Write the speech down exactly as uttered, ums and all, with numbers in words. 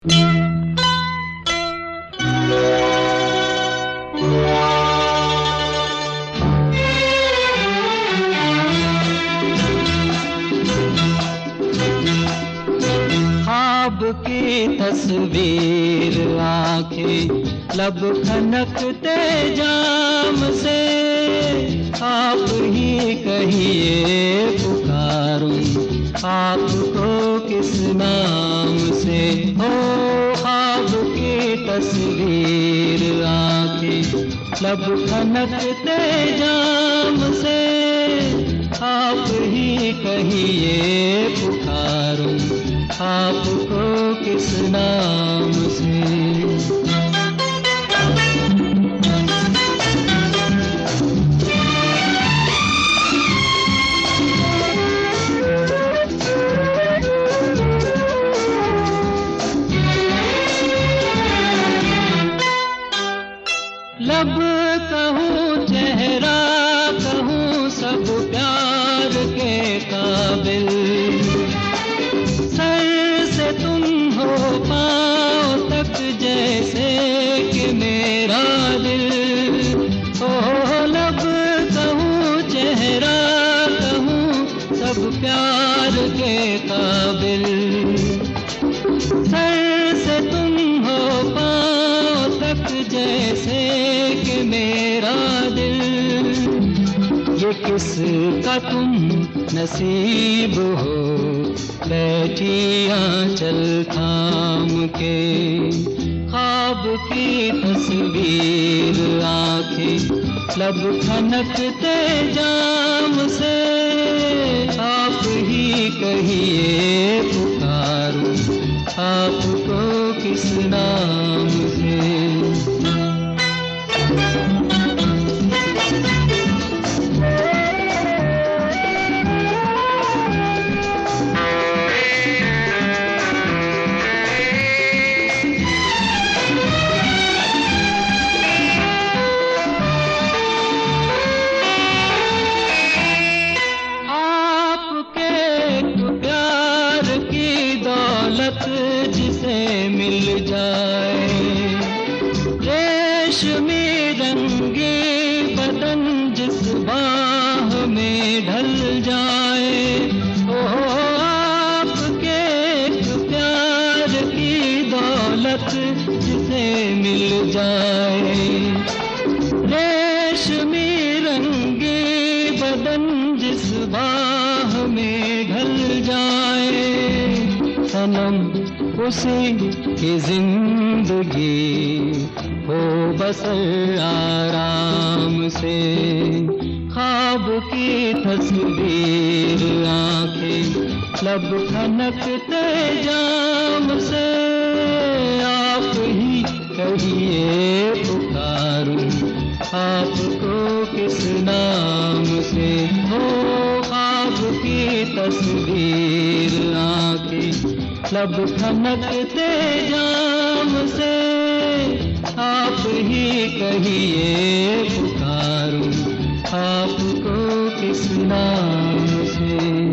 ख्वाब की तस्वीर आंखें लब खनकते जाम से, आप ही कहिए पुकारूं आपको किस नाम से। हो ख्वाब की तस्वीर आंखें लब खनकते जाम से, आप ही कहिए पुकारूं आपको किस नाम से। लब कहूँ चेहरा कहूँ सब प्यार के काबिल, सर से तुम हो पाँव तक जैसे कि मेरा दिल। ओ लब कहूँ चेहरा कहूँ सब प्यार के काबिल, सर से तुम हो पाँव तक जैसे कि मेरा दिल। ये किसका तुम नसीब हो बैठी आंचल थाम के, ख्वाब की तस्वीर आंखें लब खनकते जाम से, आप ही कहिए पुकारूं आपको किस नाम से। जिसे मिल जाए रेशमी रंगे बदन जिस बाह में ढल जाए। ओ आपके एक प्यार की दौलत जिसे मिल जाए, रेशमी रंगे बदन जिस बाह में ढल जाए। सनम उसी की जिंदगी हो बसर आराम से, ख्वाब की तस्वीर आंखें लब खनकते जाम से, आप ही कहिए पुकारूं आपको किस नाम से। हो ख्वाब की तस्वीर आंखें लब खनकते जाम से, आप ही कहिए पुकारूं आपको किस नाम से।